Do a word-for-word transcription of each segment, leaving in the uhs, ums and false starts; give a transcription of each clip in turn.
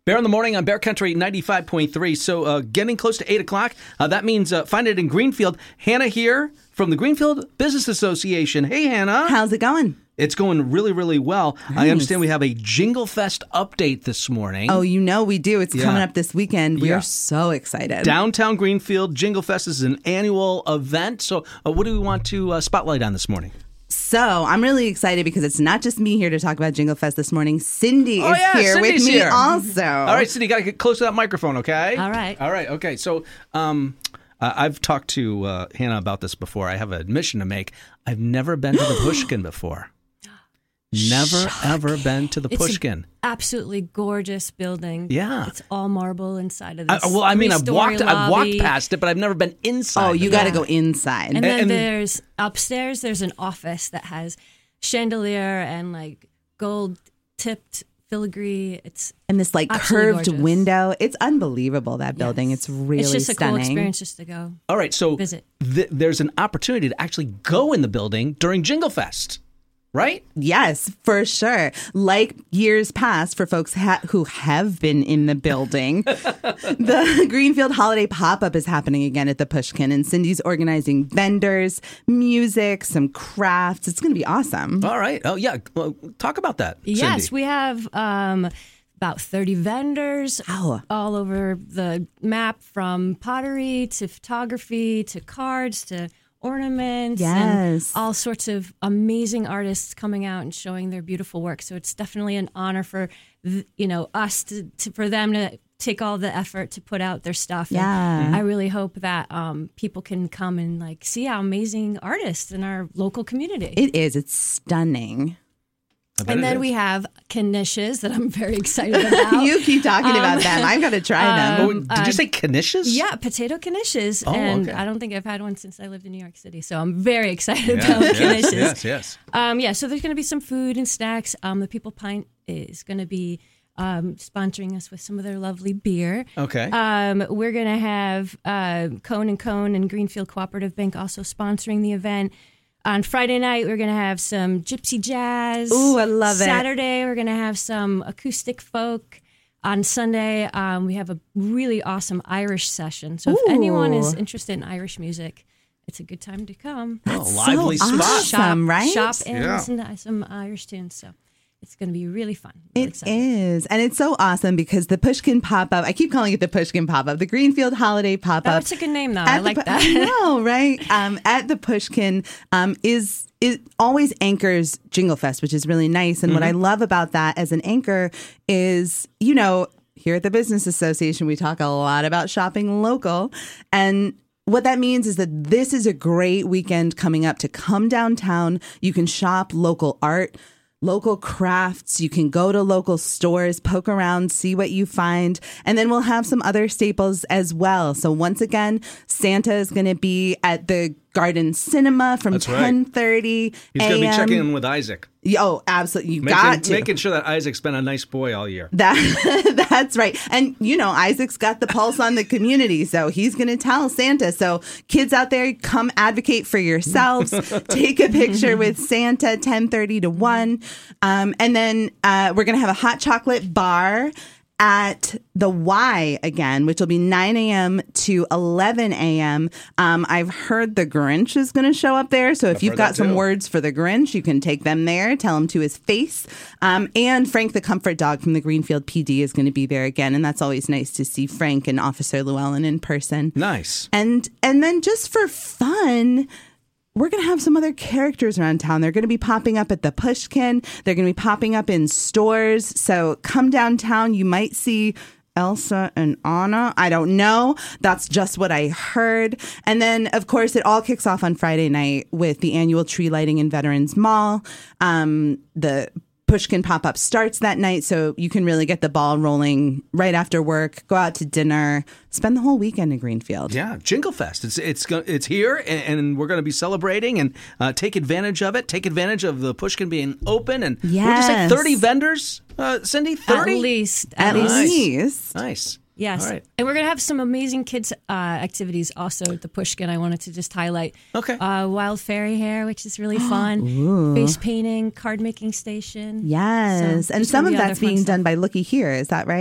Bear in the Morning on Bear Country ninety-five point three. So uh, getting close to eight o'clock. Uh, that means uh, find it in Greenfield. Hannah here from the Greenfield Business Association. Hey, Hannah. How's it going? It's going really, really well. Nice. I understand we have a Jingle Fest update this morning. Oh, you know we do. It's Yeah. coming up this weekend. We Yeah. are so excited. Downtown Greenfield Jingle Fest is an annual event. So uh, what do we want to uh, spotlight on this morning? So I'm really excited because it's not just me here to talk about Jingle Fest this morning. Cindy Oh, is yeah, here Cindy's with me here. also. All right, Cindy, you got to get close to that microphone, okay? All right. All right, okay. So um, uh, I've talked to uh, Hannah about this before. I have an admission to make. I've never been to the Pushkin before. Never, ever been to the It's Pushkin. an absolutely gorgeous building. Yeah. It's all marble inside of I, this. well, I mean, I've three-story walked, I've walked lobby. past it, but I've never been inside. Oh, you of got to it. go inside. And then And- there's upstairs, there's an office that has chandelier and like gold tipped filigree. It's And this like absolutely curved gorgeous. window. It's unbelievable, that building. Yes. It's really It's just a stunning. cool experience just to go. All right, so Visit. th- there's an opportunity to actually go in the building during Jingle Fest, right? Yes, for sure. Like years past, for folks ha- who have been in the building, the Greenfield Holiday Pop-Up is happening again at the Pushkin, and Cindy's organizing vendors, music, some crafts. It's going to be awesome. All right. Oh, yeah. Well, talk about that, Yes, Cindy. we have um, about thirty vendors Wow. all over the map, from pottery to photography to cards to ornaments Yes. and all sorts of amazing artists coming out and showing their beautiful work. So it's definitely an honor for th- you know us to, to for them to take all the effort to put out their stuff. Yeah. And I really hope that um, people can come and like see how amazing artists in our local community. It is. It's stunning. I bet And it then is. we have knishes that I'm very excited about. You keep talking about them. I've got to try them. Oh, did you say knishes? Yeah, potato knishes. Oh, and okay. I don't think I've had one since I lived in New York City. So I'm very excited Yes, about yes, knishes. yes, yes. Um, yeah, so there's going to be some food and snacks. Um, the People Pint is going to be um, sponsoring us with some of their lovely beer. Okay. Um, we're going to have uh, Cone and Cone and Greenfield Cooperative Bank also sponsoring the event. On Friday night, we're going to have some gypsy jazz. Ooh, I love it. Saturday, we're going to have some acoustic folk. On Sunday, um, we have a really awesome Irish session. So if Ooh. anyone is interested in Irish music, it's a good time to come. Oh, lively so spot. awesome. Shop, right? Shop and Yeah. listen to some Irish tunes. So it's going to be really fun. Really It excited. is. And it's so awesome because the Pushkin Pop-Up, I keep calling it the Pushkin Pop-Up, the Greenfield Holiday Pop-Up. That's a good name, though. I At the like Pu- that. I know, right? Um, at the Pushkin um, is it always anchors Jingle Fest, which is really nice. And what I love about that as an anchor is, you know, here at the Business Association, we talk a lot about shopping local. And what that means is that this is a great weekend coming up to come downtown. You can shop local art, local crafts. You can go to local stores, poke around, see what you find. And then we'll have some other staples as well. So once again, Santa is going to be at the Garden Cinema from That's right. ten thirty He's going to be checking in with Isaac. Oh, absolutely. You Making, got to. making sure that Isaac's been a nice boy all year. That that's right. And you know, Isaac's got the pulse on the community, so he's going to tell Santa. So kids out there, come advocate for yourselves. Take a picture with Santa, ten thirty to one. Um, and then uh, we're going to have a hot chocolate bar at the Y again, which will be nine a.m. to eleven a.m. Um, I've heard the Grinch is going to show up there. So if I've you've heard got that some too. words for the Grinch, you can take them there, tell him to his face. Um, and Frank the Comfort Dog from the Greenfield P D is going to be there again. And that's always nice to see Frank and Officer Llewellyn in person. Nice. And and then just for fun, we're going to have some other characters around town. They're going to be popping up at the Pushkin. They're going to be popping up in stores. So come downtown. You might see Elsa and Anna. I don't know. That's just what I heard. And then, of course, it all kicks off on Friday night with the annual tree lighting in Veterans Mall. Um, the Pushkin pop-up starts that night, so you can really get the ball rolling right after work, go out to dinner, spend the whole weekend in Greenfield. Yeah, Jingle Fest. It's it's go- it's here, and, and we're going to be celebrating and uh, take advantage of it. Take advantage of the Pushkin being open, and what did you say, Yes. thirty vendors, uh, Cindy? At Thirty. least. At Nice. least. Nice. Yes. All right. And we're going to have some amazing kids uh, activities also at the Pushkin. I wanted to just highlight. Okay. Uh, wild fairy hair, which is really fun. Face painting, card making station. Yes. So and there's some gonna of be other that's fun being stuff. done by Looky Here. Is that right?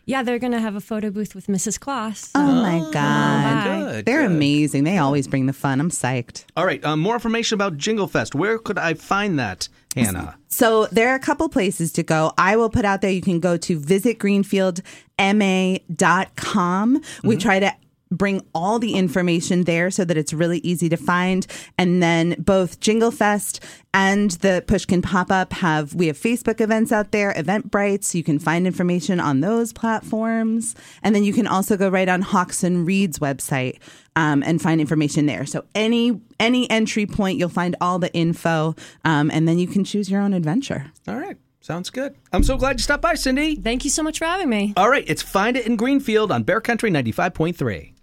Yeah, they're going to have a photo booth with Missus Kloss. So. Oh, my God. Good, They're good. amazing. They always bring the fun. I'm psyched. All right. Um, more information about Jingle Fest. Where could I find that, Hannah? So there are a couple places to go. I will put out there, you can go to visit greenfield m a dot com. We try to bring all the information there so that it's really easy to find. And then both Jingle Fest and the Pushkin Pop-Up have, we have Facebook events out there, Eventbrite, so you can find information on those platforms. And then you can also go right on Hawks and Reed's website um, and find information there. So any any entry point, you'll find all the info, um, and then you can choose your own adventure. All right. Sounds good. I'm so glad you stopped by, Cindy. Thank you so much for having me. All right. It's Find It in Greenfield on Bear Country ninety-five point three.